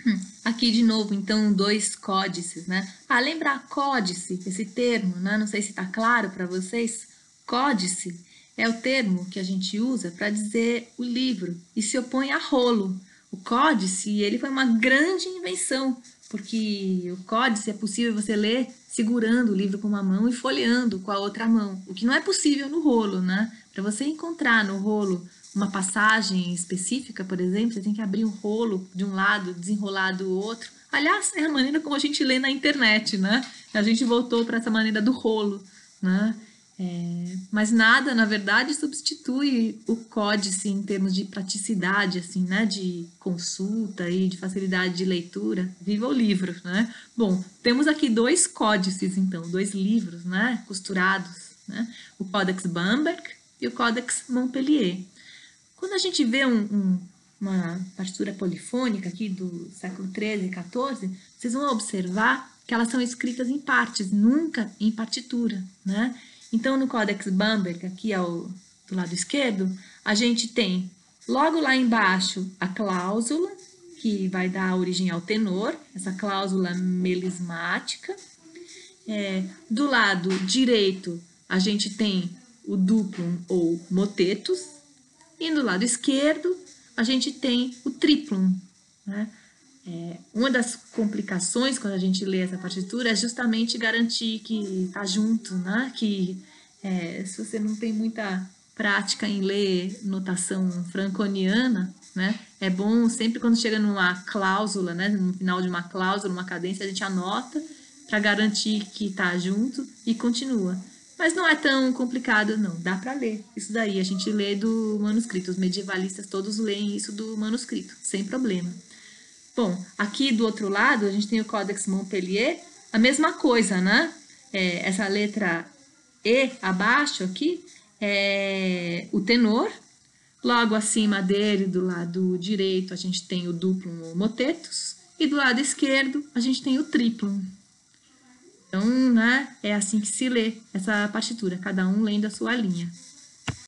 Aqui de novo, então, dois códices, né? Lembrar códice, esse termo, né? Não sei se está claro para vocês. Códice é o termo que a gente usa para dizer o livro e se opõe a rolo. O códice, ele foi uma grande invenção, porque o códice é possível você ler segurando o livro com uma mão e folheando com a outra mão, o que não é possível no rolo, né? Para você encontrar no rolo uma passagem específica, por exemplo, você tem que abrir um rolo de um lado, desenrolar do outro. Aliás, é a maneira como a gente lê na internet, né? A gente voltou para essa maneira do rolo, né? Mas nada, na verdade, substitui o códice em termos de praticidade, assim, né? De consulta e de facilidade de leitura. Viva o livro, né? Bom, temos aqui dois códices, então, dois livros, né? Costurados, né? O Codex Bamberg e o Codex Montpellier. Quando a gente vê uma partitura polifônica aqui do século XIII e XIV, vocês vão observar que elas são escritas em partes, nunca em partitura, né? Então, no Codex Bamberg, aqui do lado esquerdo, a gente tem logo lá embaixo a cláusula, que vai dar origem ao tenor, essa cláusula melismática. Do lado direito, a gente tem o duplum ou motetus, e no lado esquerdo, a gente tem o triplum, né? Uma das complicações quando a gente lê essa partitura é justamente garantir que está junto, né? Que se você não tem muita prática em ler notação franconiana, né? É bom sempre quando chega numa cláusula, né? No final de uma cláusula, uma cadência, a gente anota para garantir que está junto e continua. Mas não é tão complicado, não. Dá para ler. Isso daí a gente lê do manuscrito. Os medievalistas todos leem isso do manuscrito, sem problema. Bom, aqui do outro lado a gente tem o Codex Montpellier, a mesma coisa, né? Essa letra E abaixo aqui é o tenor. Logo acima dele, do lado direito, a gente tem o duplum ou motetus. E do lado esquerdo, a gente tem o triplum. Então, né, é assim que se lê essa partitura, cada um lendo a sua linha.